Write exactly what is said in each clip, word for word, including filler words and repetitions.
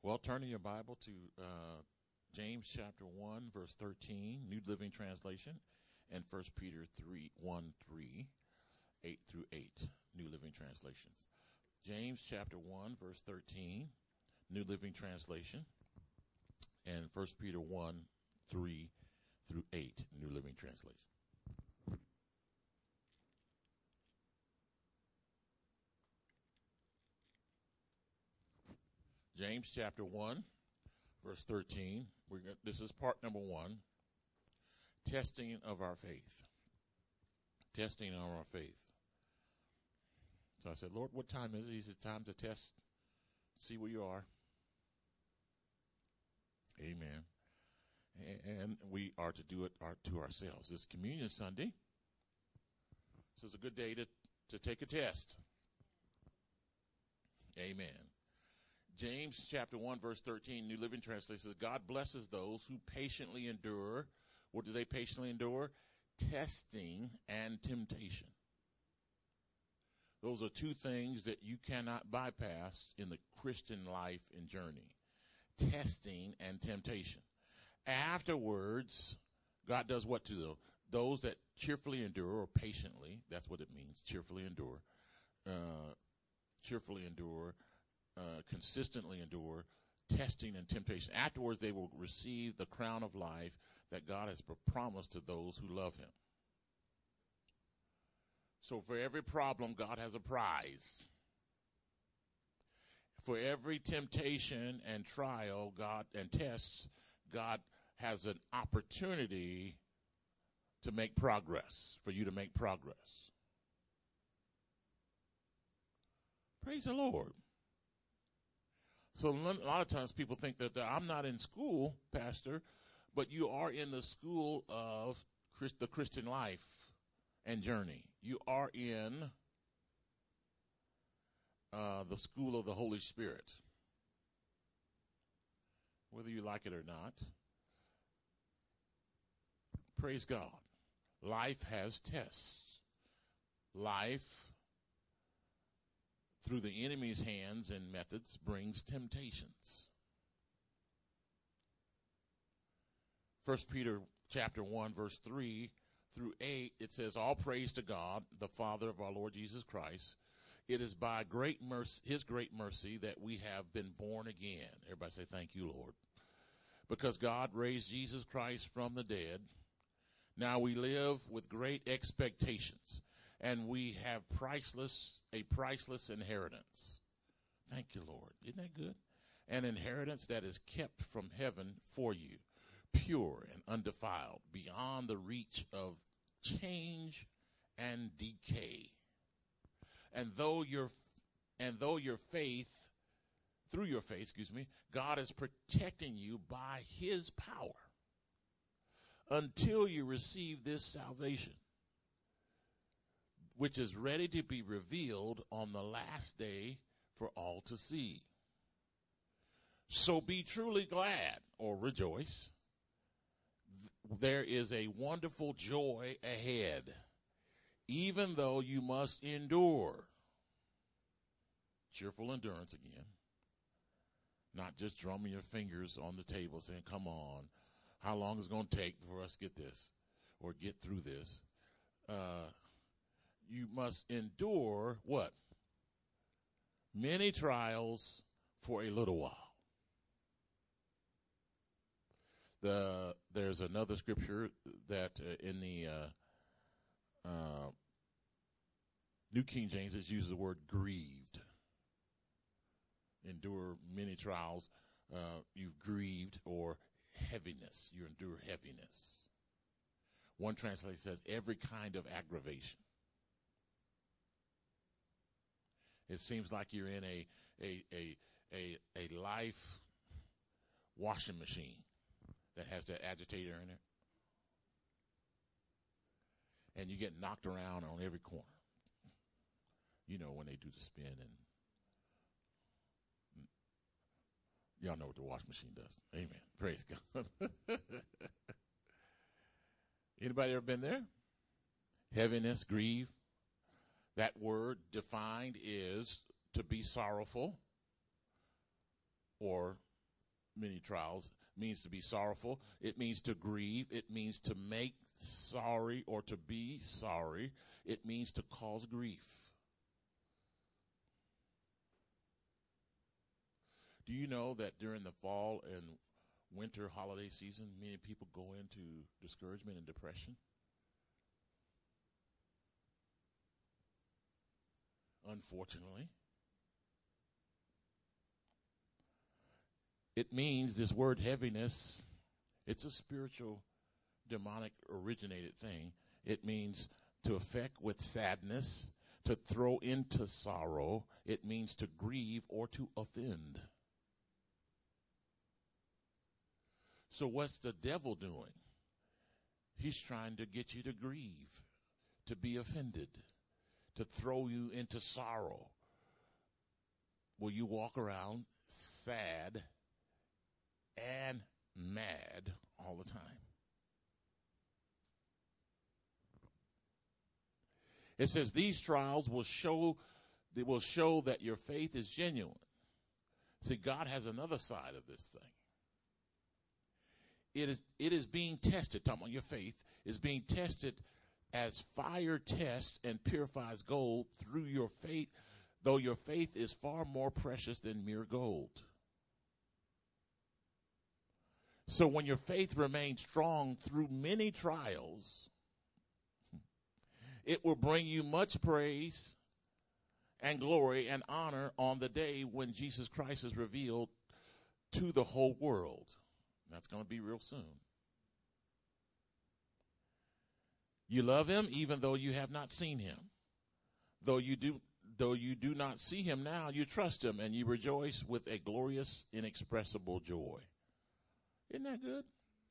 Well, turn in your Bible to uh, James chapter one, verse thirteen, New Living Translation, and First Peter three, one, three, eight through eight, New Living Translation. James chapter one, verse thirteen, New Living Translation, and First Peter one, three through eight, New Living Translation. James chapter one, verse thirteen. We're gonna, this is part number one. Testing of our faith. Testing of our faith. So I said, Lord, what time is it? He said, time to test, see where you are. Amen. And we are to do it our, to ourselves. It's Communion Sunday. So it's a good day to, to take a test. Amen. James chapter one, verse thirteen, New Living Translation says, God blesses those who patiently endure. What do they patiently endure? Testing and temptation. Those are two things that you cannot bypass in the Christian life and journey. Testing and temptation. Afterwards, God does what to them? Those that cheerfully endure, or patiently, that's what it means, cheerfully endure, uh, cheerfully endure, Uh, consistently endure testing and temptation. Afterwards, they will receive the crown of life that God has promised to those who love him. So for every problem, God has a prize. For every temptation and trial, God and tests, God has an opportunity to make progress, for you to make progress. Praise the Lord. So a lot of times people think that I'm not in school, Pastor, but you are in the school of Christ, the Christian life and journey. You are in uh, the school of the Holy Spirit, whether you like it or not. Praise God. Life has tests. Life, through the enemy's hands and methods, brings temptations. First Peter chapter one, verse three through eight, it says, all praise to God, the Father of our Lord Jesus Christ. It is by great mercy, his great mercy, that we have been born again. Everybody say, thank you, Lord. Because God raised Jesus Christ from the dead. Now we live with great expectations, and we have priceless, a priceless inheritance. Thank you, Lord. Isn't that good? An inheritance that is kept from heaven for you, pure and undefiled, beyond the reach of change and decay. And though your, and though your faith, through your faith, excuse me, God is protecting you by his power until you receive this salvation, which is ready to be revealed on the last day for all to see. So be truly glad, or rejoice. There is a wonderful joy ahead, even though you must endure. Cheerful endurance again. Not just drumming your fingers on the table saying, come on, how long is it going to take before us get this or get through this? Uh, You must endure what? Many trials for a little while. The there's another scripture that uh, in the uh, uh, New King James it uses the word grieved. Endure many trials. Uh, you've grieved, or heaviness. You endure heaviness. One translation says every kind of aggravation. It seems like you're in a a a a, a life washing machine that has that agitator in it. And you get knocked around on every corner. You know, when they do the spin, and y'all know what the washing machine does. Amen. Praise God. Anybody ever been there? Heaviness, grief. That word defined is to be sorrowful or many trials. It means to be sorrowful. It means to grieve. It means to make sorry or to be sorry. It means to cause grief. Do you know that during the fall and winter holiday season, many people go into discouragement and depression? Unfortunately. It means this word heaviness, it's a spiritual, demonic originated thing. It means to affect with sadness, to throw into sorrow. It means to grieve or to offend. So what's the devil doing? He's trying to get you to grieve, to be offended, to throw you into sorrow. Will you walk around sad and mad all the time? It says these trials will show, they will show that your faith is genuine. See, God has another side of this thing. It is, it is being tested, talking about your faith, is being tested as fire tests and purifies gold through your faith, though your faith is far more precious than mere gold. So when your faith remains strong through many trials, it will bring you much praise and glory and honor on the day when Jesus Christ is revealed to the whole world. That's going to be real soon. You love him even though you have not seen him. Though you do, though you do not see him now, you trust him and you rejoice with a glorious, inexpressible joy. Isn't that good?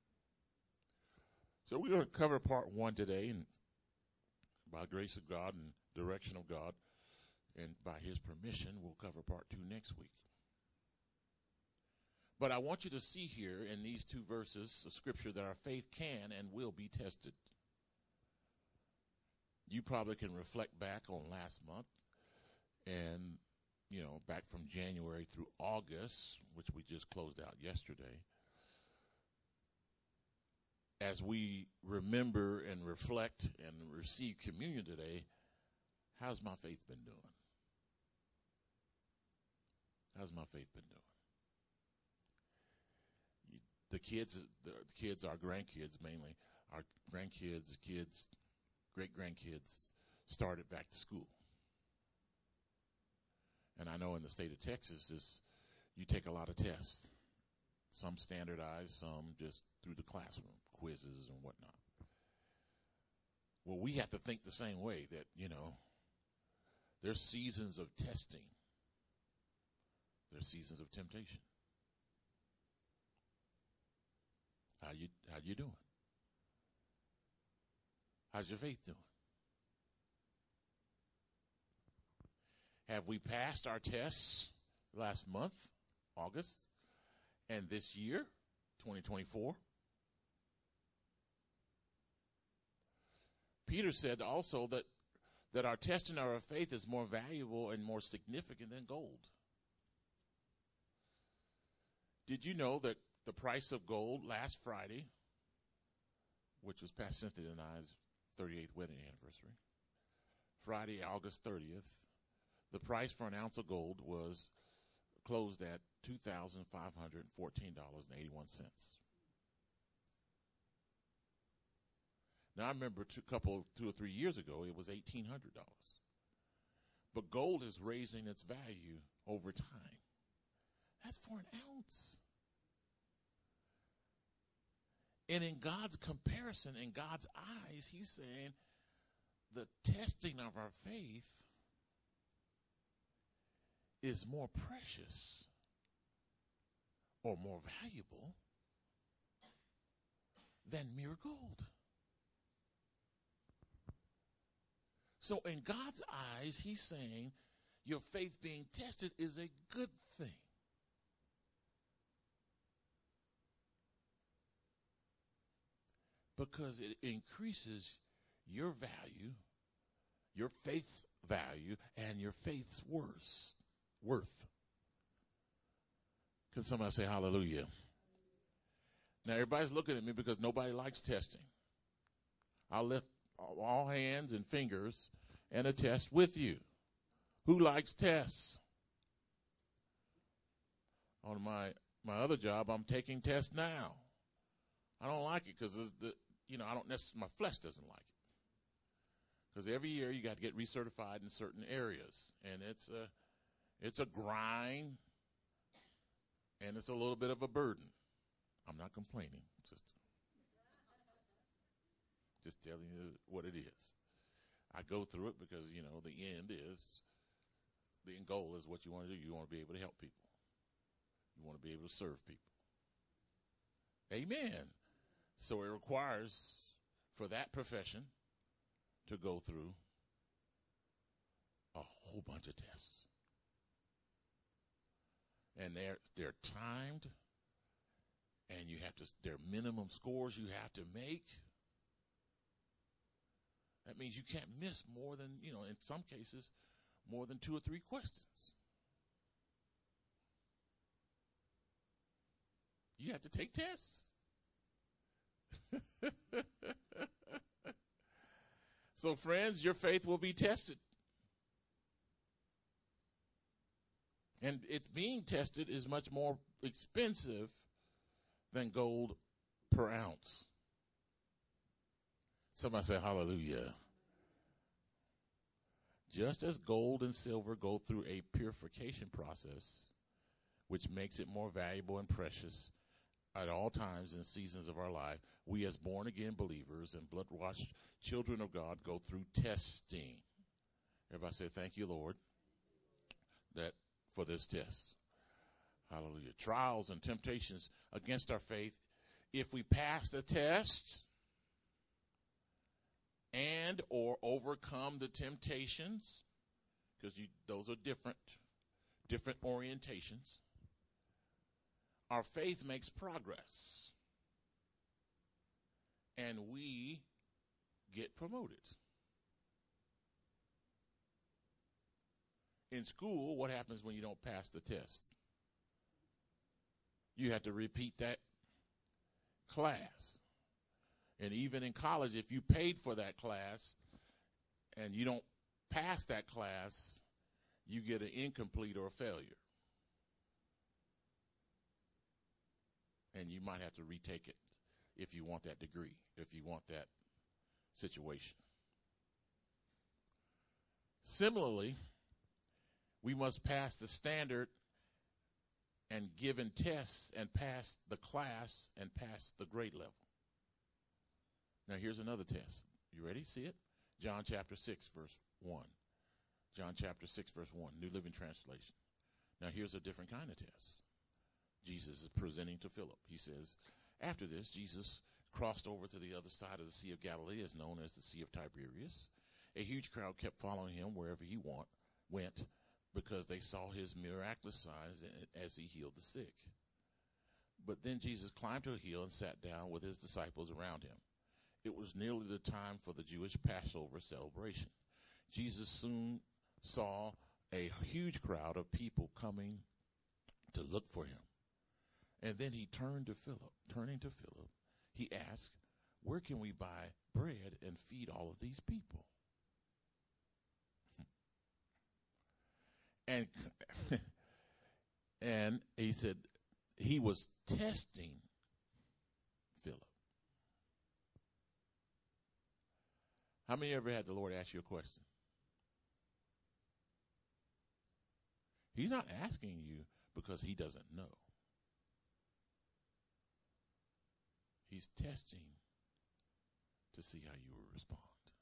So we're going to cover part one today, and by the grace of God and direction of God, and by his permission, we'll cover part two next week. But I want you to see here in these two verses of scripture that our faith can and will be tested. You probably can reflect back on last month and, you know, back from January through August, which we just closed out yesterday. As we remember and reflect and receive communion today, how's my faith been doing? How's my faith been doing? The kids, the kids, our grandkids mainly, our grandkids, kids, great-grandkids started back to school. And I know in the state of Texas, this, you take a lot of tests. Some standardized, some just through the classroom, quizzes and whatnot. Well, we have to think the same way that, you know, there's seasons of testing. There's seasons of temptation. How you how you doing? How's your faith doing? Have we passed our tests last month, August, and this year, twenty twenty-four? Peter said also that, that our testing of our faith is more valuable and more significant than gold. Did you know that the price of gold last Friday, which was Pastor Cynthia and I's thirty-eighth wedding anniversary, Friday, August thirtieth, the price for an ounce of gold was closed at two thousand five hundred fourteen dollars and eighty-one cents. Now, I remember a couple, two or three years ago, it was eighteen hundred dollars. But gold is raising its value over time. That's for an ounce. And in God's comparison, in God's eyes, he's saying the testing of our faith is more precious or more valuable than mere gold. So in God's eyes, he's saying your faith being tested is a good thing. Because it increases your value, your faith's value, and your faith's worth. worth. Can somebody say hallelujah? Now, everybody's looking at me because nobody likes testing. I'll lift all hands and fingers and attest with you. Who likes tests? On my, my other job, I'm taking tests now. I don't like it because, the you know, I don't necessarily, my flesh doesn't like it. Because every year you got to get recertified in certain areas. And it's a, it's a grind, and it's a little bit of a burden. I'm not complaining, sister. Just telling you what it is. I go through it because, you know, the end is, the end goal is what you want to do. You want to be able to help people. You want to be able to serve people. Amen. So it requires for that profession to go through a whole bunch of tests. And they're, they're timed, and you have to, there are minimum scores you have to make. That means you can't miss more than, you know, in some cases, more than two or three questions. You have to take tests. So, friends, your faith will be tested. And it's being tested is much more expensive than gold per ounce. Somebody say hallelujah. Just as gold and silver go through a purification process, which makes it more valuable and precious at all times and seasons of our life, we as born-again believers and blood-washed children of God go through testing. Everybody say, thank you, Lord, that for this test. Hallelujah. Trials and temptations against our faith. If we pass the test and or overcome the temptations, because you those are different, different orientations, our faith makes progress. And we get promoted. In school, what happens when you don't pass the test? You have to repeat that class. And even in college, if you paid for that class and you don't pass that class, you get an incomplete or a failure. And you might have to retake it if you want that degree, if you want that situation. Similarly, we must pass the standard and given tests and pass the class and pass the grade level. Now here's another test. You ready? See it? John chapter six, verse one. John chapter six, verse one, New Living Translation. Now here's a different kind of test. Jesus is presenting to Philip. He says, after this, Jesus crossed over to the other side of the Sea of Galilee, as known as the Sea of Tiberias. A huge crowd kept following him wherever he want, went, because they saw his miraculous signs as he healed the sick. But then Jesus climbed to a hill and sat down with his disciples around him. It was nearly the time for the Jewish Passover celebration. Jesus soon saw a huge crowd of people coming to look for him. And then he turned to Philip. Turning to Philip, he asked, where can we buy bread and feed all of these people? And and he said he was testing Philip. How many ever had the Lord ask you a question? He's not asking you because he doesn't know. He's testing to see how you will respond.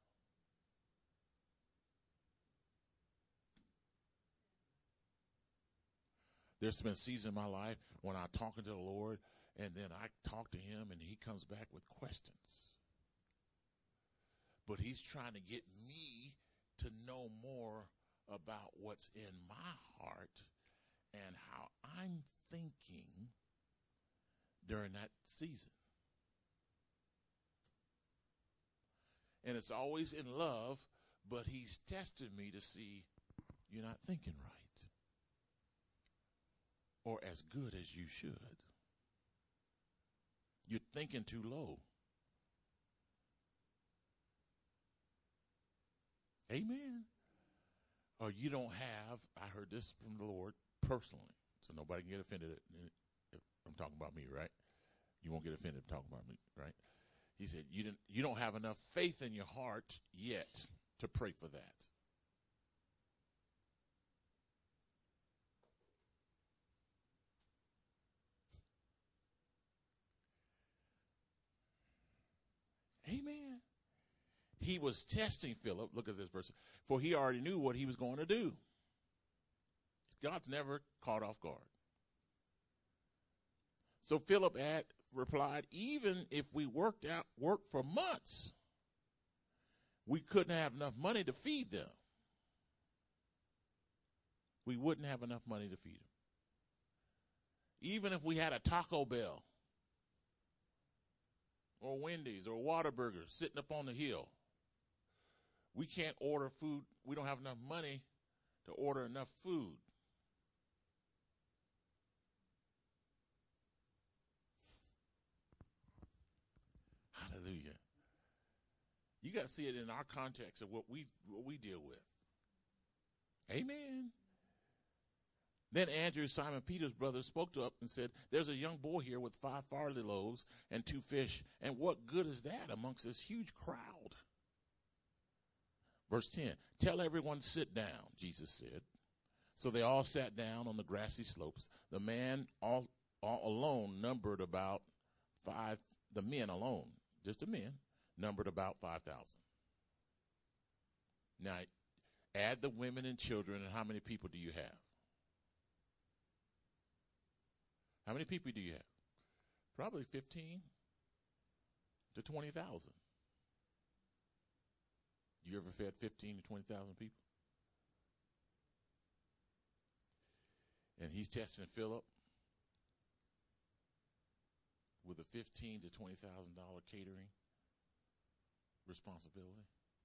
There's been a season in my life when I'm talking to the Lord, and then I talk to him, and he comes back with questions. But he's trying to get me to know more about what's in my heart and how I'm thinking during that season. And it's always in love, but he's tested me to see you're not thinking right. or as good as you should. You're thinking too low. Amen. Or you don't have, I heard this from the Lord personally, so nobody can get offended if I'm talking about me, right? You won't get offended if I'm talking about me, right? He said, you didn't, you don't have enough faith in your heart yet to pray for that. Amen. He was testing Philip. Look at this verse. For he already knew what he was going to do. God's never caught off guard. So Philip had replied, even if we worked out worked for months, we couldn't have enough money to feed them. We wouldn't have enough money to feed them. Even if we had a Taco Bell or Wendy's or Whataburger sitting up on the hill, we can't order food. We don't have enough money to order enough food. Hallelujah. You got to see it in our context of what we what we deal with. Amen. Then Andrew, Simon Peter's brother, spoke up and said, there's a young boy here with five barley loaves and two fish, and what good is that amongst this huge crowd? Verse ten, tell everyone sit down, Jesus said. So they all sat down on the grassy slopes. The man all, all alone numbered about five, the men alone, just the men, numbered about five thousand. Now, add the women and children, and how many people do you have? How many people do you have? Probably fifteen to twenty thousand. You ever fed fifteen to twenty thousand people? And he's testing Philip with a fifteen to twenty thousand dollar catering responsibility.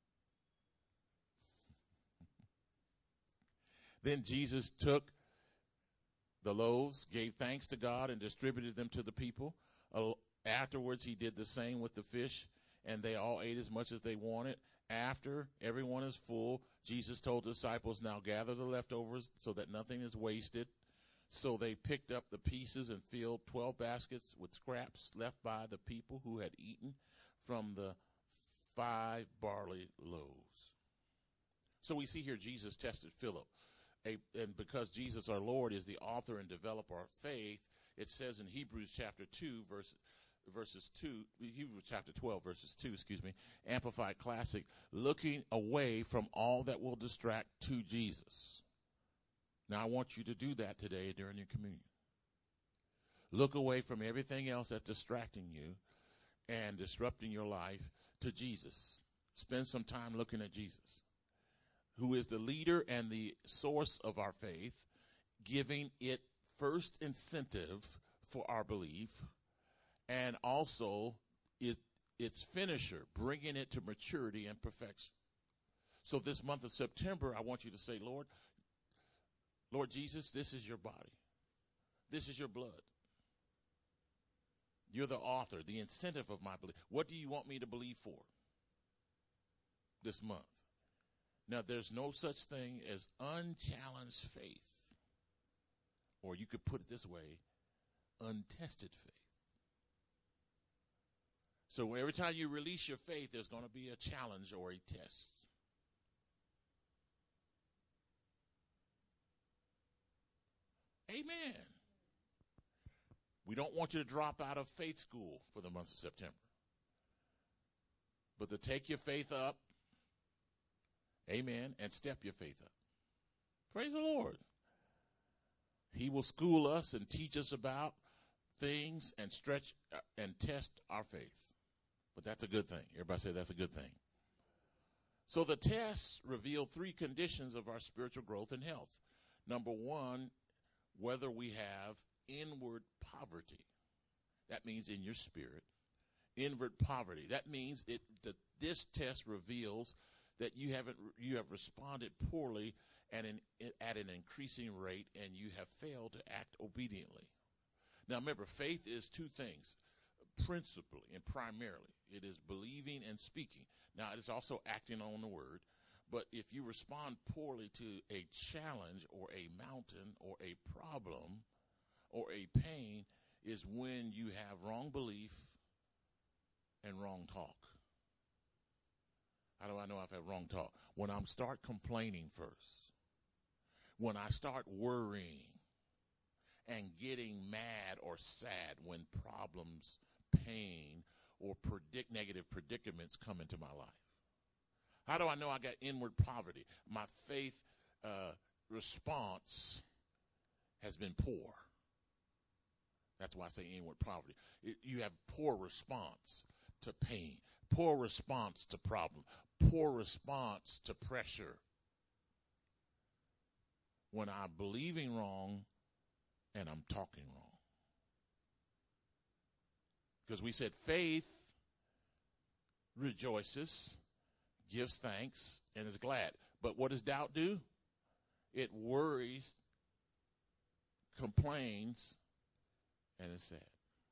Then Jesus took the loaves, gave thanks to God, and distributed them to the people. Uh, afterwards, he did the same with the fish, and they all ate as much as they wanted. After everyone is full, Jesus told the disciples, now gather the leftovers so that nothing is wasted. So they picked up the pieces and filled twelve baskets with scraps left by the people who had eaten from the five barley loaves. So we see here Jesus tested Philip. A, and because Jesus, our Lord, is the author and developer of faith, it says in Hebrews chapter two, verse, verses two, Hebrews chapter twelve, verses two, excuse me, Amplified Classic, looking away from all that will distract to Jesus. Now, I want you to do that today during your communion. Look away from everything else that's distracting you and disrupting your life to Jesus. Spend some time looking at Jesus, who is the leader and the source of our faith, giving it first incentive for our belief, and also it, its finisher, bringing it to maturity and perfection. So this month of September, I want you to say, Lord, Lord Jesus, this is your body. This is your blood. You're the author, the incentive of my belief. What do you want me to believe for this month? Now, there's no such thing as unchallenged faith. Or you could put it this way, untested faith. So every time you release your faith, there's going to be a challenge or a test. Amen. We don't want you to drop out of faith school for the month of September. But to take your faith up, amen, and step your faith up. Praise the Lord. He will school us and teach us about things and stretch and test our faith. But that's a good thing. Everybody say that's a good thing. So the tests reveal three conditions of our spiritual growth and health. Number one, whether we have inward poverty. That means in your spirit. Inward poverty. That means it that this test reveals that you haven't you have responded poorly at an, at an increasing rate, and you have failed to act obediently. Now remember, faith is two things, principally and primarily. It is believing and speaking. Now it is also acting on the word. But if you respond poorly to a challenge or a mountain or a problem or a pain, is when you have wrong belief and wrong talk. How do I know I've had wrong talk? When I start complaining first. When I start worrying and getting mad or sad when problems, pain, or predict negative predicaments come into my life. How do I know I got inward poverty? My faith uh, response has been poor. That's why I say inward poverty. It, you have poor response to pain, poor response to problem, poor response to pressure. When I'm believing wrong and I'm talking wrong. Because we said faith rejoices, gives thanks, and is glad. But what does doubt do? It worries, complains, and is sad.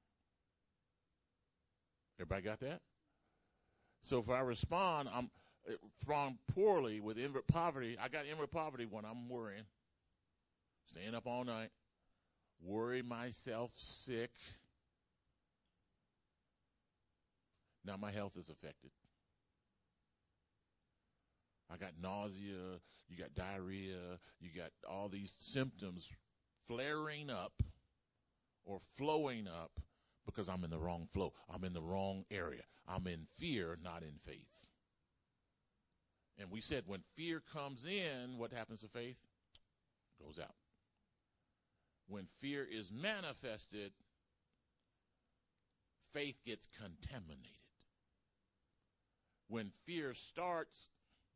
Everybody got that? So if I respond, I'm respond poorly with inward poverty. I got inward poverty when I'm worrying, staying up all night, worry myself sick. Now my health is affected. I got nausea, you got diarrhea, you got all these symptoms flaring up or flowing up because I'm in the wrong flow. I'm in the wrong area. I'm in fear, not in faith. And we said when fear comes in, what happens to faith? Goes out. When fear is manifested, faith gets contaminated. When fear starts,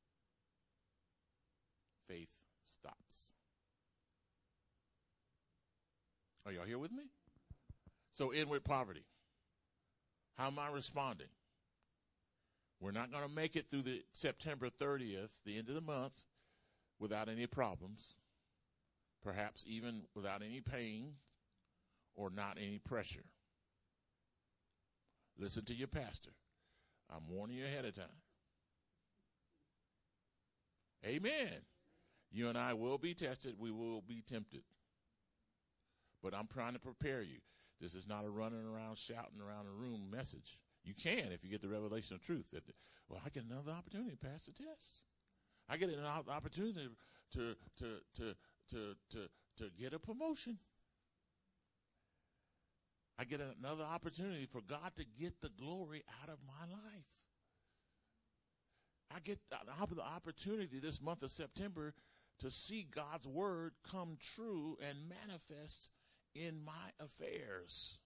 faith stops. Are y'all here with me? So inward poverty. How am I responding? We're not going to make it through the September thirtieth, the end of the month, without any problems, perhaps even without any pain or not any pressure. Listen to your pastor. I'm warning you ahead of time. Amen. You and I will be tested. We will be tempted. But I'm trying to prepare you. This is not a running around, shouting around a room message. You can if you get the revelation of truth. That, well, I get another opportunity to pass the test. I get an opportunity to to to to to to get a promotion. I get another opportunity for God to get the glory out of my life. I get the opportunity this month of September to see God's word come true and manifest in my affairs.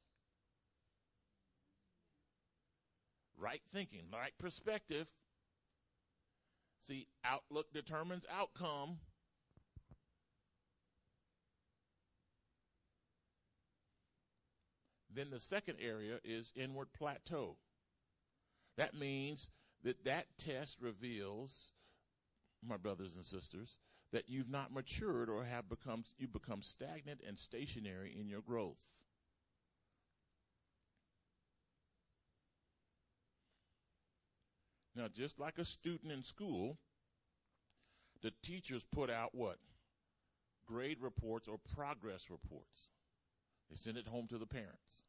Right thinking, right perspective. See, outlook determines outcome. Then the second area is inward plateau. That means that that test reveals, my brothers and sisters, that you've not matured or have become, you become stagnant and stationary in your growth. Now, just like a student in school, the teachers put out what? Grade reports or progress reports. They send it home to the parents.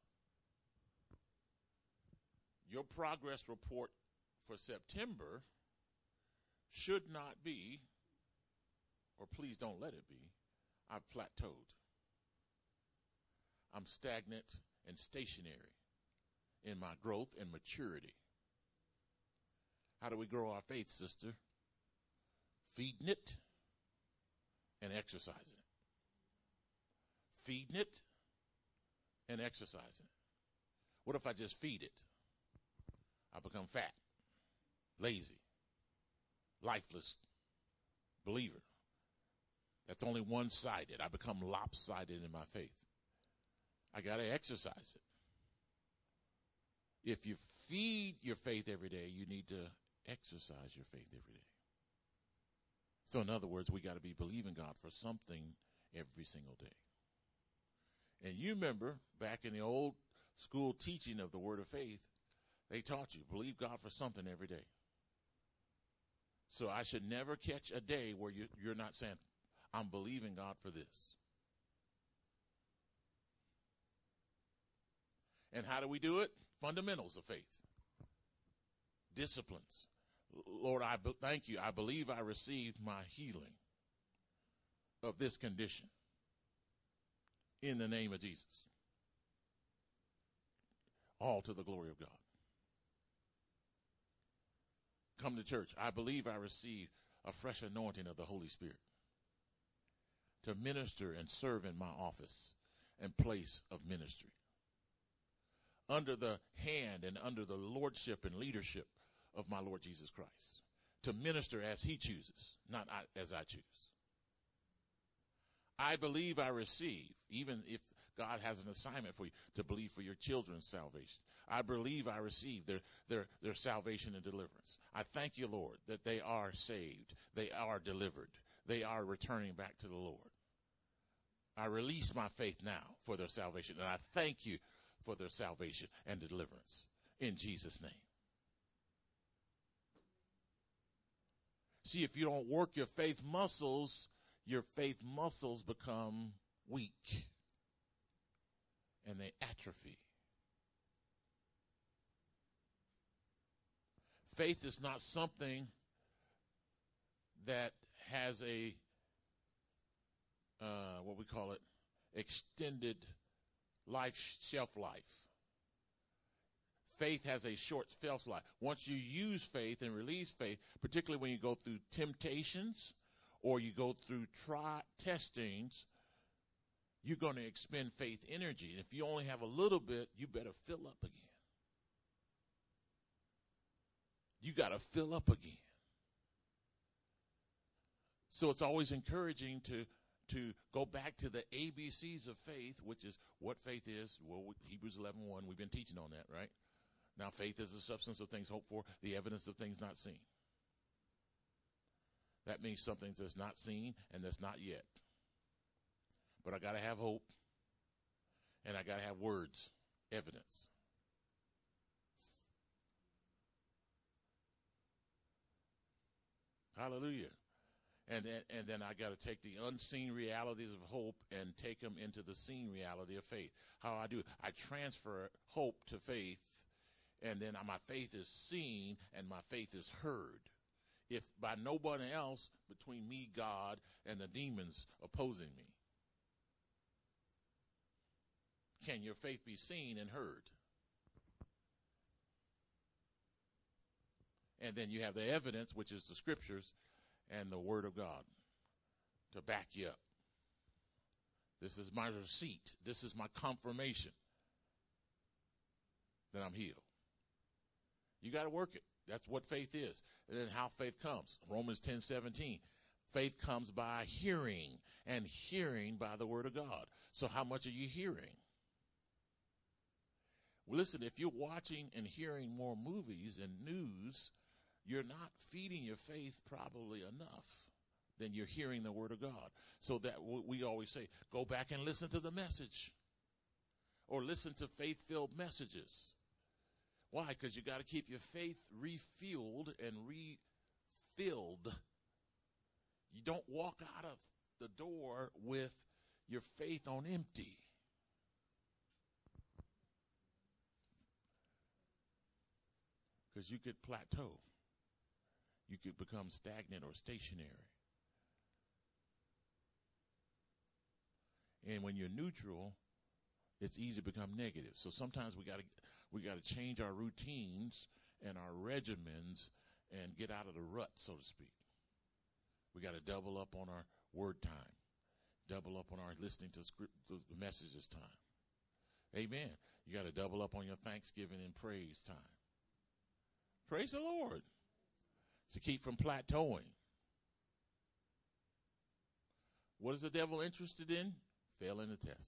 Your progress report for September should not be, or please don't let it be, I've plateaued. I'm stagnant and stationary in my growth and maturity. How do we grow our faith, sister? Feeding it and exercising it. Feeding it and exercising it. What if I just feed it? I become fat, lazy, lifeless believer. That's only one-sided. I become lopsided in my faith. I got to exercise it. If you feed your faith every day, you need to exercise your faith every day. So in other words, we got to be believing God for something every single day. And you remember back in the old school teaching of the word of faith, they taught you, believe God for something every day. So I should never catch a day where you, you're not saying, I'm believing God for this. And how do we do it? Fundamentals of faith. Disciplines. Lord, I be- thank you. I believe I received my healing of this condition in the name of Jesus. All to the glory of God. Come to church. I believe I received a fresh anointing of the Holy Spirit to minister and serve in my office and place of ministry, under the hand and under the lordship and leadership of my Lord Jesus Christ, to minister as he chooses, not I, as I choose. I believe I receive, even if God has an assignment for you, to believe for your children's salvation. I believe I receive their, their, their salvation and deliverance. I thank you, Lord, that they are saved. They are delivered. They are returning back to the Lord. I release my faith now for their salvation, and I thank you for their salvation and deliverance in Jesus' name. See, if you don't work your faith muscles, your faith muscles become weak and they atrophy. Faith is not something that has a, uh, what we call it, extended life, shelf life. Faith has a short shelf life. Once you use faith and release faith, particularly when you go through temptations or you go through try testings, you're going to expend faith energy. And if you only have a little bit, you better fill up again. You got to fill up again. So it's always encouraging to to go back to the A B Cs of faith, which is what faith is. Well, Hebrews eleven one, we've been teaching on that, right? Now, faith is the substance of things hoped for, the evidence of things not seen. That means something that's not seen and that's not yet. But I got to have hope, and I got to have words, evidence. Hallelujah. And then, and then I got to take the unseen realities of hope and take them into the seen reality of faith. How I do it? I transfer hope to faith, and then my faith is seen and my faith is heard. If by nobody else between me, God, and the demons opposing me, can your faith be seen and heard? And then you have the evidence, which is the scriptures and the word of God to back you up. This is my receipt. This is my confirmation that I'm healed. You got to work it. That's what faith is. And then how faith comes. Romans ten seventeen. Faith comes by hearing, and hearing by the word of God. So how much are you hearing? Well, listen, if you're watching and hearing more movies and news, you're not feeding your faith probably enough. Then you're hearing the word of God. So that we always say, go back and listen to the message. Or listen to faith-filled messages. Why? Because you got to keep your faith refueled and refilled. You don't walk out of the door with your faith on empty. Because you could plateau. You could become stagnant or stationary. And when you're neutral, it's easy to become negative. So sometimes we got to we got to change our routines and our regimens and get out of the rut, so to speak. We got to double up on our word time, double up on our listening to script, the messages time. Amen. You got to double up on your thanksgiving and praise time. Praise the Lord. To keep from plateauing. What is the devil interested in? Failing the test.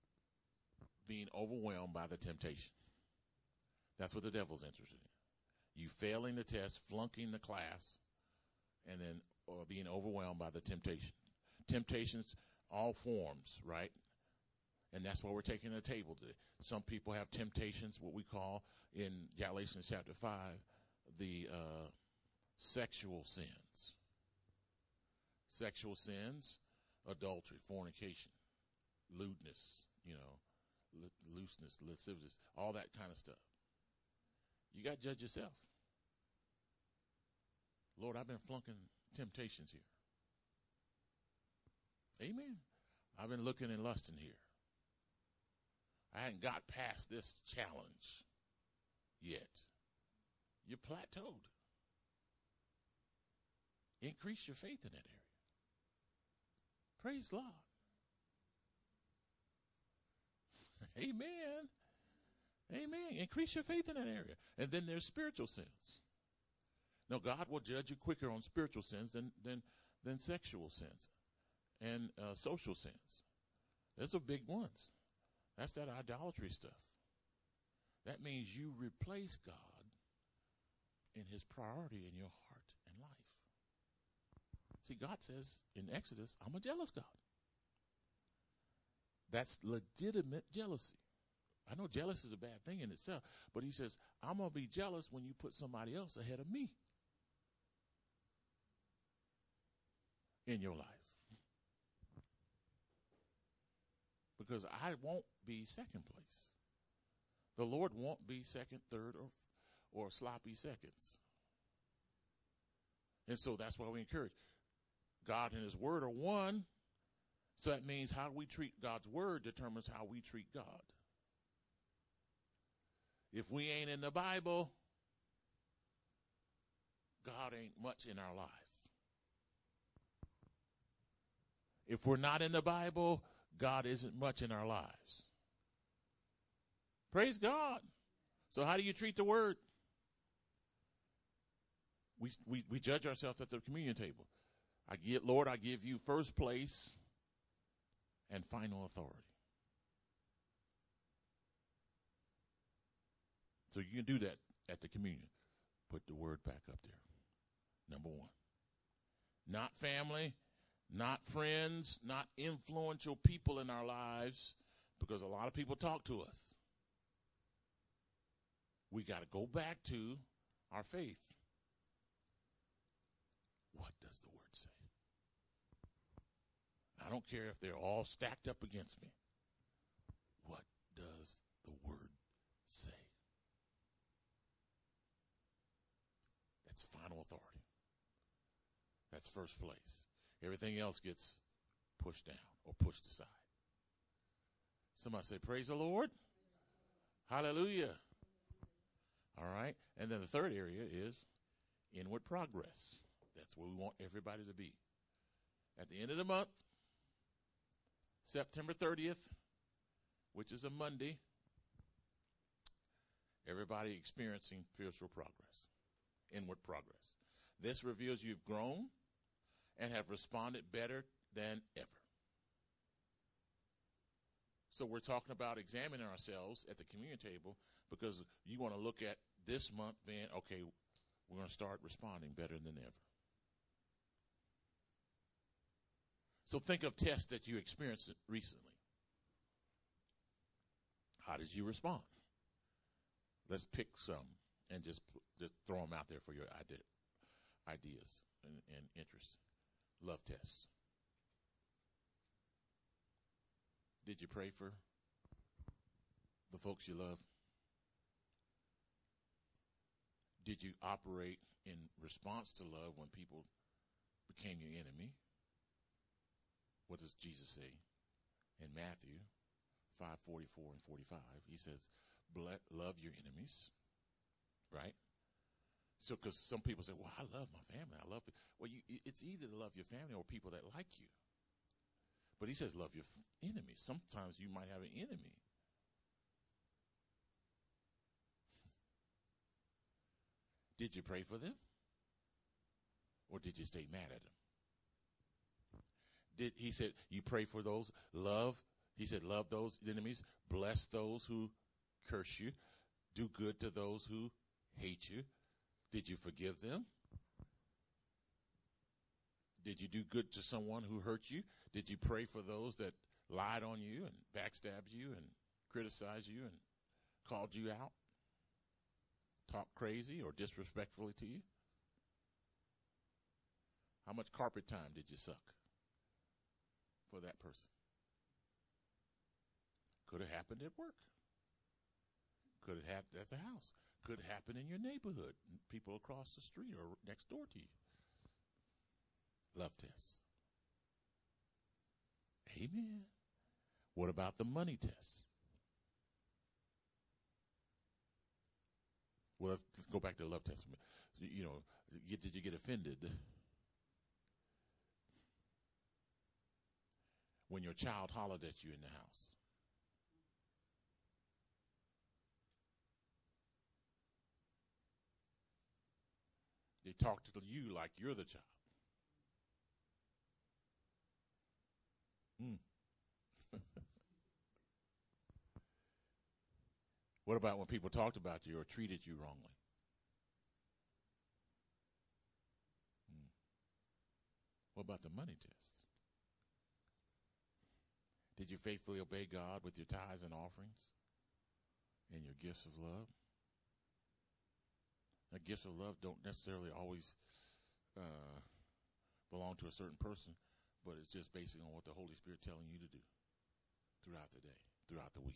Being overwhelmed by the temptation. That's what the devil's interested in. You failing the test, flunking the class, and then uh, being overwhelmed by the temptation. Temptations, all forms, right? And that's why we're taking the table today. Some people have temptations, what we call in Galatians chapter five, the uh, sexual sins. Sexual sins, adultery, fornication, lewdness, you know, lo- looseness, lasciviousness, all that kind of stuff. You got to judge yourself. Lord, I've been flunking temptations here. Amen. I've been looking and lusting here. I hadn't got past this challenge yet. You're plateaued. Increase your faith in that area. Praise God. Amen. Amen. Increase your faith in that area. And then there's spiritual sins. Now, God will judge you quicker on spiritual sins than than, than sexual sins and uh, social sins. Those are big ones. That's that idolatry stuff. That means you replace God in his priority in your heart and life. See, God says in Exodus, I'm a jealous God. That's legitimate jealousy. I know jealous is a bad thing in itself, but he says, I'm going to be jealous when you put somebody else ahead of me in your life. Because I won't be second place. The Lord won't be second, third, or, or sloppy seconds. And so that's why we encourage. God and his word are one. So that means how we treat God's word determines how we treat God. If we ain't in the Bible, God ain't much in our life. If we're not in the Bible, God isn't much in our lives. Praise God. So how do you treat the word? We we, we judge ourselves at the communion table. I give, Lord, I give you first place and final authority. So you can do that at the communion. Put the word back up there. Number one. Not family, not friends, not influential people in our lives, because a lot of people talk to us. We got to go back to our faith. What does the word say? I don't care if they're all stacked up against me. What does the word say? That's final authority. That's first place. Everything else gets pushed down or pushed aside. Somebody say, praise the Lord. Hallelujah. All right. And then the third area is inward progress. That's where we want everybody to be. At the end of the month, September thirtieth, which is a Monday, everybody experiencing spiritual progress, inward progress. This reveals you've grown and have responded better than ever. So we're talking about examining ourselves at the communion table because you want to look at this month being, okay, we're going to start responding better than ever. So think of tests that you experienced recently. How did you respond? Let's pick some and just just throw them out there for your idea, ideas and, and interests. Love tests. Did you pray for the folks you love? Did you operate in response to love when people became your enemy? What does Jesus say in Matthew five forty-four and forty-five? He says, love your enemies, right? So, because some people say, well, I love my family. I love it. Well, you, it's easy to love your family or people that like you. But he says, love your f- enemies. Sometimes you might have an enemy. Did you pray for them? Or did you stay mad at them? Did, he said, you pray for those, love. He said, love those enemies, bless those who curse you, do good to those who hate you, Did you forgive them? Did you do good to someone who hurt you? Did you pray for those that lied on you and backstabbed you and criticized you and called you out? Talked crazy or disrespectfully to you? How much carpet time did you suck for that person? Could have happened at work. Could have happened at the house. Could have happened in your neighborhood, people across the street or next door to you. Love tests. Amen. What about the money test? Well, let's go back to the love test. You know, did you get offended when your child hollered at you in the house? They talk to you like you're the child. Mm. What about when people talked about you or treated you wrongly? Mm. What about the money test? Did you faithfully obey God with your tithes and offerings and your gifts of love? Now, gifts of love don't necessarily always uh, belong to a certain person, but it's just based on what the Holy Spirit telling you to do throughout the day, throughout the week.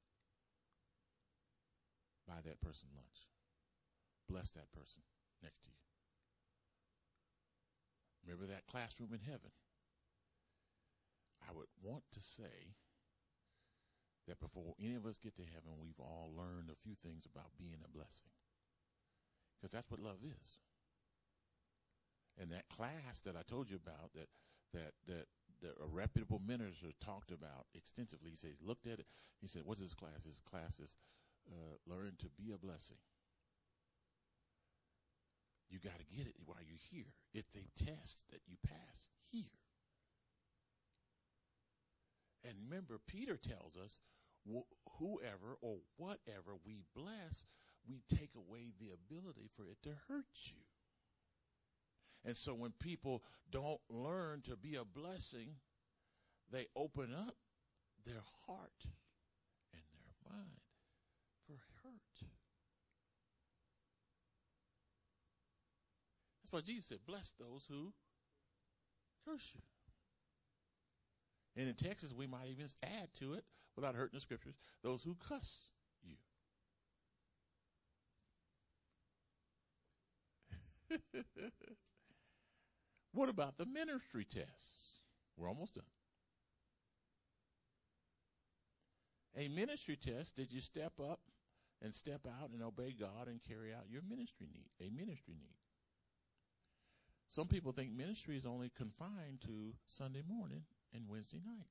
Buy that person lunch. Bless that person next to you. Remember that classroom in heaven. I would want to say that before any of us get to heaven, we've all learned a few things about being a blessing. Because that's what love is. And that class that I told you about, that that that, that a reputable minister talked about extensively, he said, he looked at it, he said, what's this class? This class is uh, learn to be a blessing. You got to get it while you're here. It's a test that you pass here. And remember, Peter tells us, wh- whoever or whatever we bless, we take away the ability for it to hurt you. And so when people don't learn to be a blessing, they open up their heart and their mind for hurt. That's why Jesus said, bless those who curse you. And in Texas, we might even add to it, without hurting the scriptures, those who cuss you. What about the ministry tests? We're almost done. A ministry test, did you step up and step out and obey God and carry out your ministry need, a ministry need? Some people think ministry is only confined to Sunday morning and Wednesday night.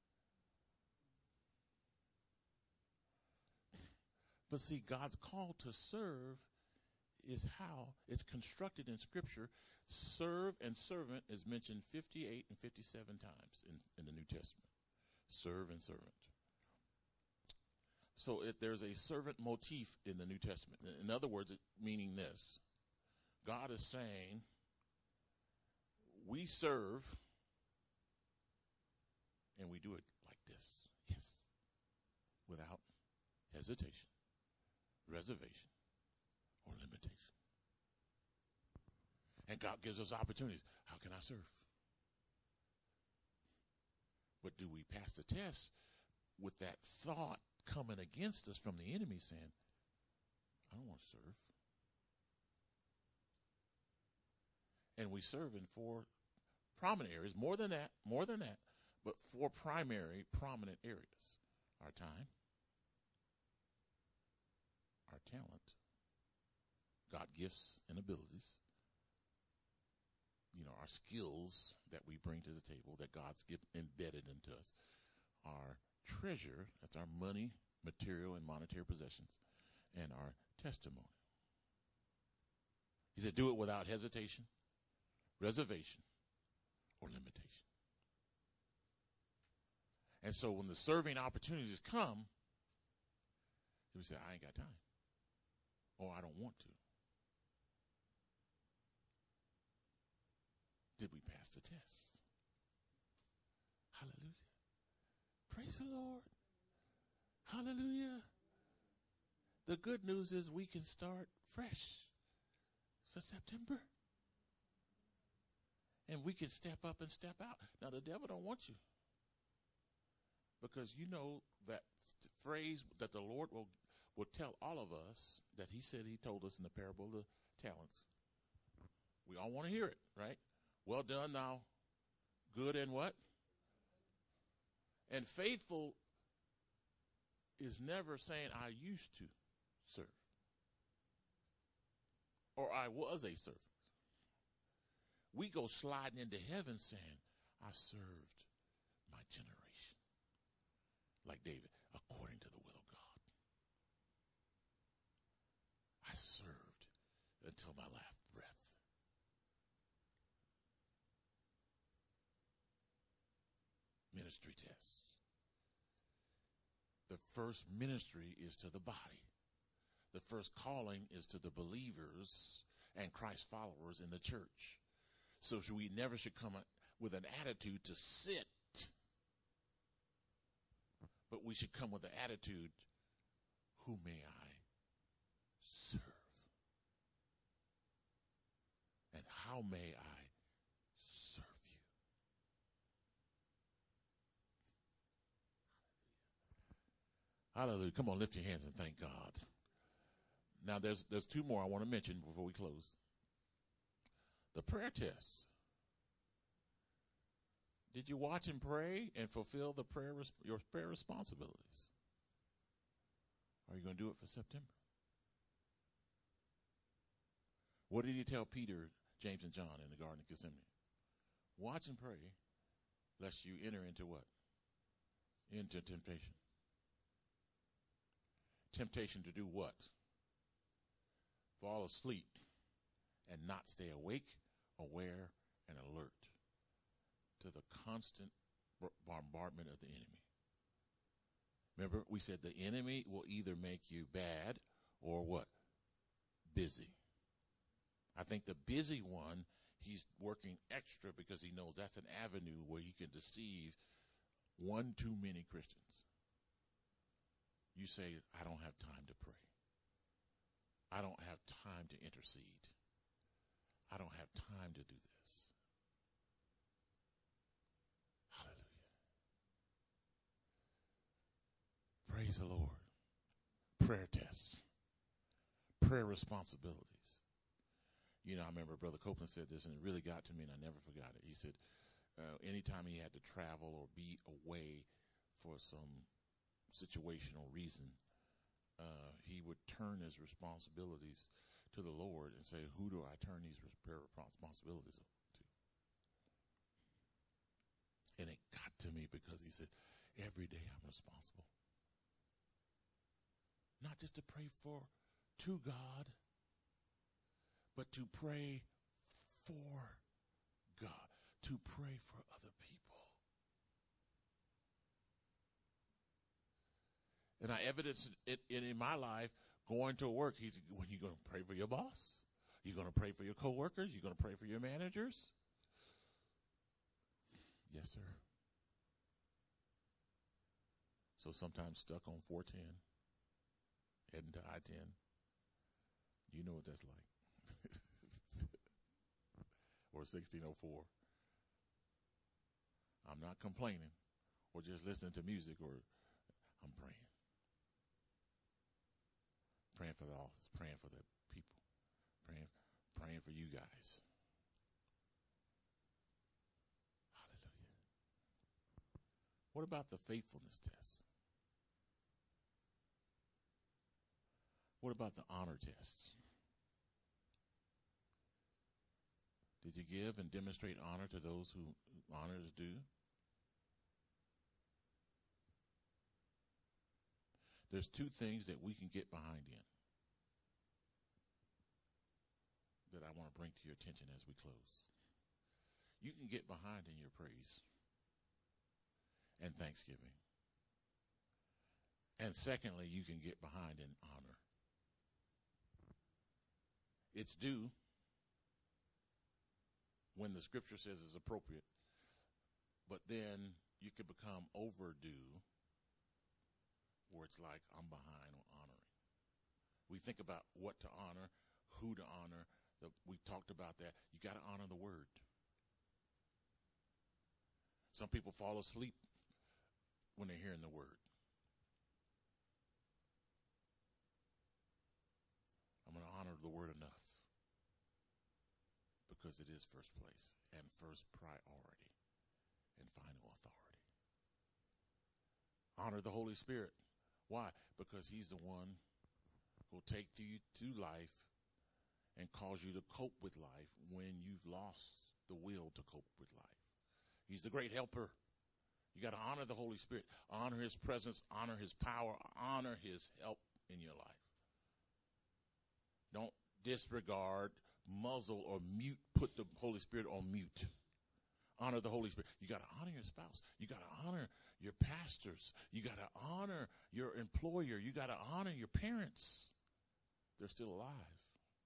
But see, God's call to serve is how it's constructed in Scripture. Serve and servant is mentioned fifty-eight and fifty-seven times in, in the New Testament. Serve and servant. So if there's a servant motif in the New Testament. In other words, it, meaning this. God is saying, we serve and we do it like this. Yes. Without hesitation, reservation, or limitation. And God gives us opportunities. How can I serve? But do we pass the test with that thought coming against us from the enemy saying, I don't want to serve? And we serve in four prominent areas. More than that, more than that, but four primary prominent areas. Our time, our talent, God gifts and abilities, you know, our skills that we bring to the table that God's give, embedded into us, our treasure, that's our money, material, and monetary possessions, and our testimony. He said, do it without hesitation, reservation, or limitation. And so when the serving opportunities come, he would say, I ain't got time, or I don't want to. the test. Hallelujah. Praise the Lord. Hallelujah. The good news is we can start fresh for September. And we can step up and step out. Now, the devil don't want you. Because you know that phrase that the Lord will, will tell all of us that he said he told us in the parable of the talents. We all want to hear it, right? Well done, now good and what? And faithful is never saying I used to serve. Or I was a servant. We go sliding into heaven saying, I served my generation. Like David, according to the will of God. I served until my last breath. Ministry tests. The first ministry is to the body. The first calling is to the believers and Christ followers in the church. So we never should come with an attitude to sit, but we should come with the attitude, who may I serve? And how may I serve you? Hallelujah. Come on, lift your hands and thank God. Now, there's there's two more I want to mention before we close. The prayer test. Did you watch and pray and fulfill the prayer your prayer responsibilities? Are you going to do it for September? What did he tell Peter, James, and John in the Garden of Gethsemane? Watch and pray, lest you enter into what? Into temptation. Temptation to do what? Fall asleep and not stay awake, aware, and alert to the constant bombardment of the enemy. Remember, we said the enemy will either make you bad or what? Busy. I think the busy one, he's working extra because he knows that's an avenue where he can deceive one too many Christians. You say, I don't have time to pray. I don't have time to intercede. I don't have time to do this. Hallelujah. Praise the Lord. Prayer tests. Prayer responsibilities. You know, I remember Brother Copeland said this, and it really got to me, and I never forgot it. He said, uh, anytime he had to travel or be away for some situational reason, uh, he would turn his responsibilities to the Lord and say, who do I turn these prayer responsibilities to? And it got to me because he said, every day I'm responsible. Not just to pray for, to God, but to pray for God, to pray for other people. And I evidenced it in my life going to work. He's, when you going to pray for your boss? You're going to pray for your coworkers? You're going to pray for your managers? Yes, sir. So sometimes stuck on four ten, heading to I ten. You know what that's like. Or sixteen oh four. I'm not complaining or just listening to music, or I'm praying. Praying for the office, praying for the people, praying, praying for you guys. Hallelujah. What about the faithfulness test? What about the honor tests? Did you give and demonstrate honor to those who honor is due? There's two things that we can get behind in that I want to bring to your attention as we close. You can get behind in your praise and thanksgiving. And secondly, you can get behind in honor. It's due. when the scripture says it's appropriate. But then you could become overdue, where it's like, I'm behind on honoring. We think about what to honor, who to honor. The, we talked about that. You got to honor the word. Some people fall asleep when they're hearing the word. I'm going to honor the word enough because it is first place and first priority and final authority. Honor the Holy Spirit. Why? Because he's the one who will take you to life and cause you to cope with life when you've lost the will to cope with life. He's the great helper. You got to honor the Holy Spirit, honor his presence, honor his power, honor his help in your life. Don't disregard, muzzle, or mute, put the Holy Spirit on mute. Honor the Holy Spirit. You got to honor your spouse. You got to honor your pastors. You got to honor your employer. You got to honor your parents. They're still alive.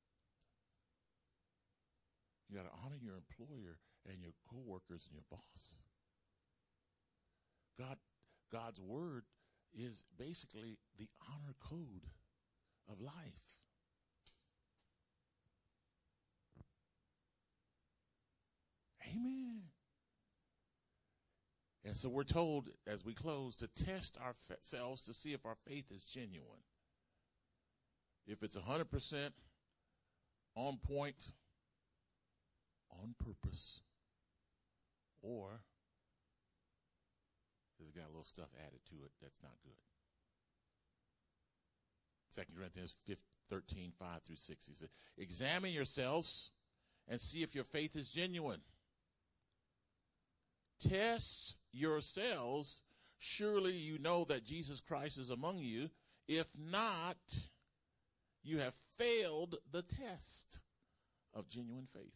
You got to honor your employer and your coworkers and your boss. God, God's word is basically the honor code of life. Amen. And so we're told as we close to test ourselves to see if our faith is genuine. If it's one hundred percent on point, on purpose, or it's got a little stuff added to it that's not good. Second Corinthians thirteen, five through six. He said, examine yourselves and see if your faith is genuine. Test yourselves. Surely you know that Jesus Christ is among you. If not, you have failed the test of genuine faith.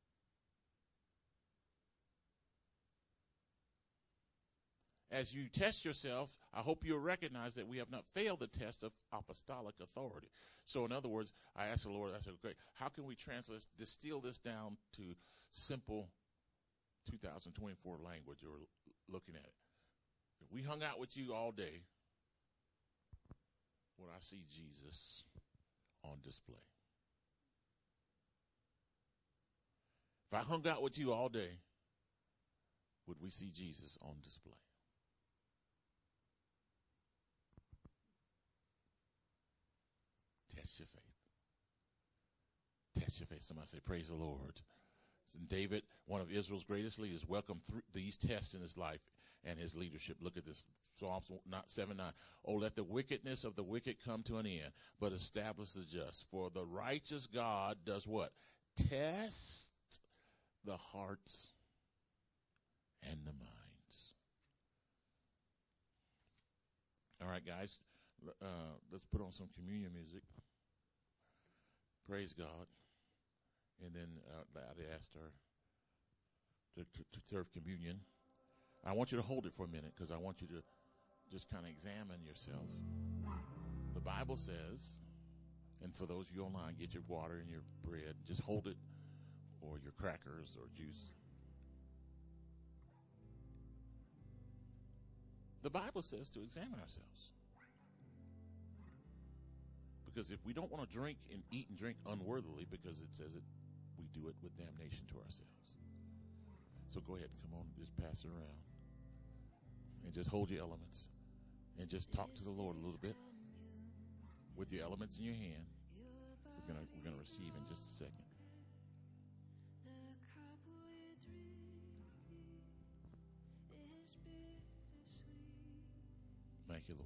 As you test yourself, I hope you'll recognize that we have not failed the test of apostolic authority. So in other words, I asked the Lord, I said, okay, how can we translate, distill this down to simple two thousand twenty-four language, or looking at it? If we hung out with you all day, would I see Jesus on display? If I hung out with you all day, would we see Jesus on display? Test your faith. Test your faith. Somebody say, praise the Lord. And David, one of Israel's greatest leaders, welcomed th- these tests in his life and his leadership. Look at this. Psalms seven nine. Oh, let the wickedness of the wicked come to an end, but establish the just. For the righteous God does what? Test the hearts and the minds. All right, guys. Uh, let's put on some communion music. Praise God. And then uh, I asked her to, to, to serve communion. I want you to hold it for a minute because I want you to just kind of examine yourself. The Bible says, and for those of you online, get your water and your bread. Just hold it, or your crackers or juice. The Bible says to examine ourselves. Because if we don't want to drink and eat and drink unworthily, because it says it, we do it with damnation to ourselves. So go ahead and come on, just pass it around. And just hold your elements. And just talk to the Lord a little bit. With your elements in your hand, we're gonna we're gonna receive in just a second. Thank you, Lord.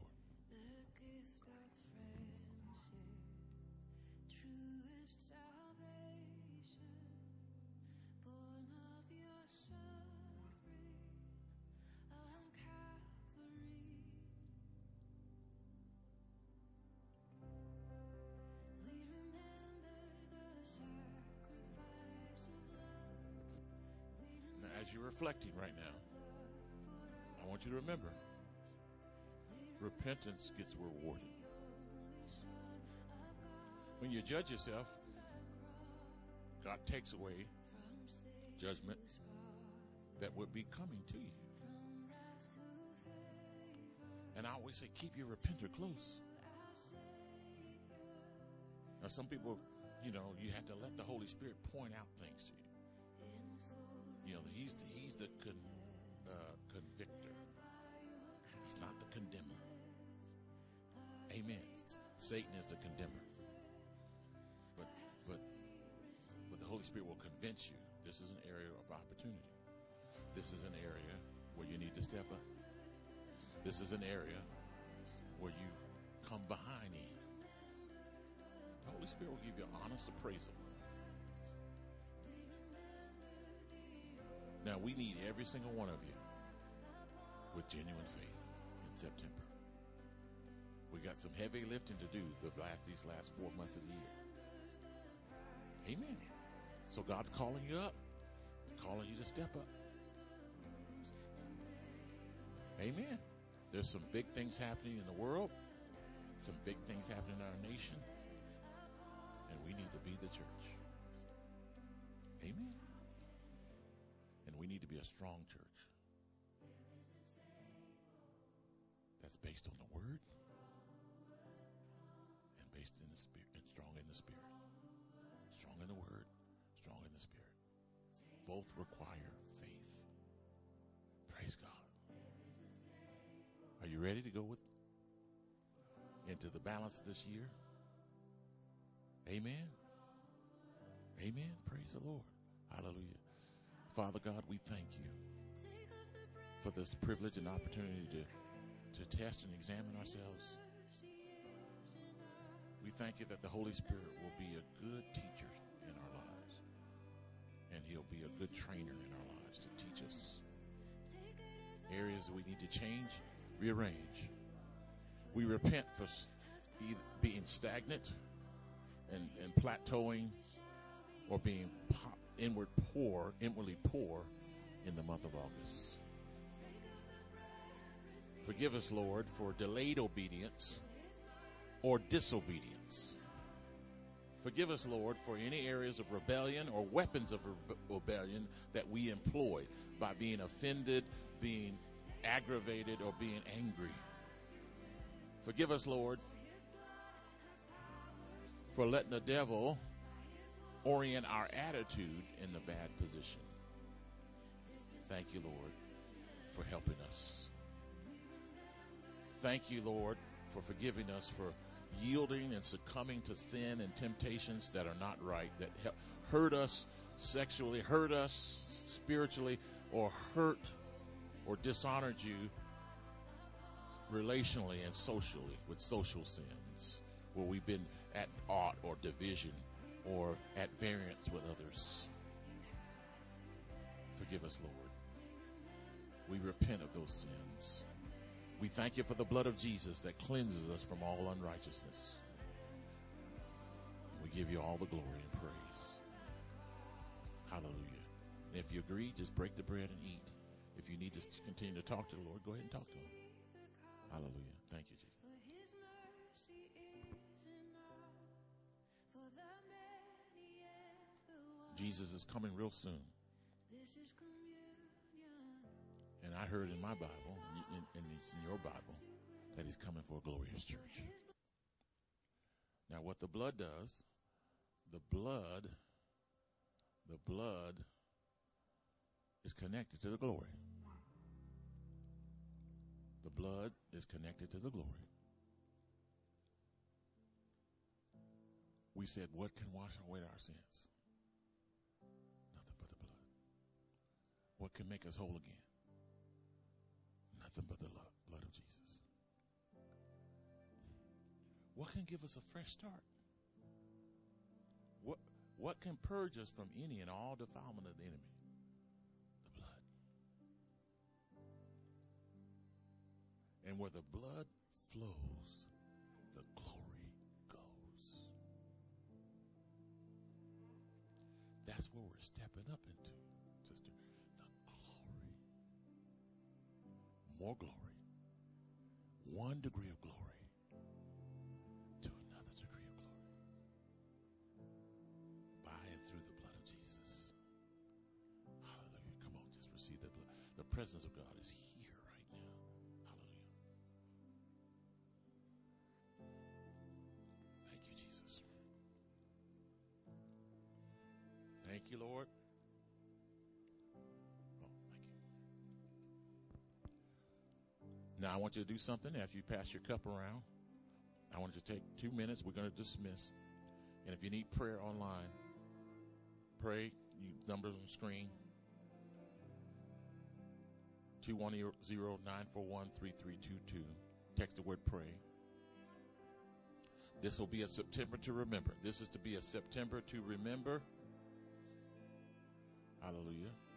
As you're reflecting right now, I want you to remember, repentance gets rewarded. When you judge yourself, God takes away judgment that would be coming to you. And I always say, keep your repenter close. Now, some people, you know, you have to let the Holy Spirit point out things to you. You know, he's the, he's the con, uh, convictor. He's not the condemner. Amen. Satan is the condemner. But, but, but the Holy Spirit will convince you this is an area of opportunity. This is an area where you need to step up. This is an area where you come behind in. The Holy Spirit will give you an honest appraisal. Now, we need every single one of you with genuine faith in September. We got some heavy lifting to do the last these last four months of the year. Amen. So God's calling you up. He's calling you to step up. Amen. There's some big things happening in the world, some big things happening in our nation, and we need to be the church. Amen. And we need to be a strong church that's based on the word and based in the spirit and strong in the spirit. Strong in the word, strong in the spirit. Both require faith. Praise God. Are you ready to go with into the balance of this year? Amen. Amen. Praise the Lord. Hallelujah. Father God, we thank you for this privilege and opportunity to, to test and examine ourselves. We thank you that the Holy Spirit will be a good teacher in our lives, and he'll be a good trainer in our lives to teach us areas that we need to change, rearrange. We repent for either being stagnant and, and plateauing, or being po- inward poor, inwardly poor in the month of August. Forgive us, Lord, for delayed obedience or disobedience. Forgive us, Lord, for any areas of rebellion or weapons of re- rebellion that we employ by being offended, being aggravated, or being angry. Forgive us, Lord, for letting the devil orient our attitude in the bad position. Thank you, Lord, for helping us. Thank you, Lord, for forgiving us for yielding and succumbing to sin and temptations that are not right, that help, hurt us sexually, hurt us spiritually, or hurt or dishonored you relationally and socially with social sins, where we've been at aught or division or at variance with others. Forgive us, Lord. We repent of those sins. We thank you for the blood of Jesus that cleanses us from all unrighteousness. We give you all the glory and praise. Hallelujah. And if you agree, just break the bread and eat. If you need to continue to talk to the Lord, go ahead and talk to him. Hallelujah. Thank you, Jesus. Jesus is coming real soon. And I heard in my Bible, and it's in your Bible, that he's coming for a glorious church. Now, what the blood does, the blood, the blood is connected to the glory. The blood is connected to the glory. We said, what can wash away our sins? Nothing but the blood. What can make us whole again? Nothing but the love, blood of Jesus. What can give us a fresh start? What, what can purge us from any and all defilement of the enemy? The blood. And where the blood flows, the glory goes. That's where we're stepping up into, sister. The glory. More glory. One degree of glory to another degree of glory. By and through the blood of Jesus. presence of God is here right now. Hallelujah. Thank you, Jesus. Thank you, Lord. Oh, thank you. Now I want you to do something after you pass your cup around. I want you to take two minutes. We're going to dismiss. And if you need prayer online, pray. You numbers on the screen. two one zero, nine four one, three three two two. Text the word pray. This will be a September to remember. This is to be a September to remember. Hallelujah.